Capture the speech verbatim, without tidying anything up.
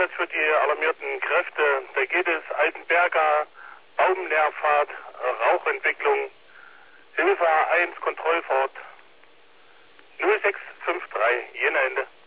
Einsatz für die alarmierten Kräfte. Da geht es Altenberger, Baumleerfahrt, Rauchentwicklung, Hilfe A eins, Kontrollfahrt null sechs fünf drei, Jena Ende.